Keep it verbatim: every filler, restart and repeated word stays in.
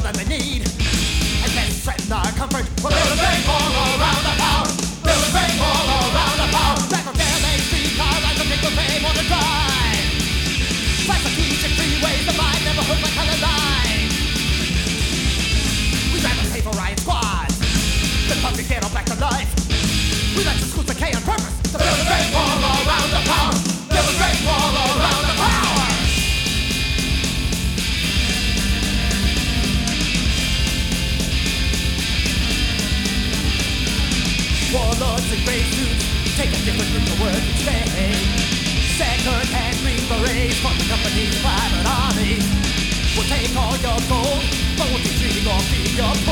more than they need. And then threaten our comfort. We'll build a great wall around the power. Build a great wall around the power. Back from there they speak our lives will take the fame on the drive. Five strategic freeways, the mind never hooked like color line. We drive a pay for riot squads. The puppy get all back to life. We let the schools decay on purpose. To build a great wall around the power. Build a great wall around the power. Warlords in gray suits take a different route to work each day. Second-hand green berets from the company's private army. We'll take all your gold, but we'll be treating or feed your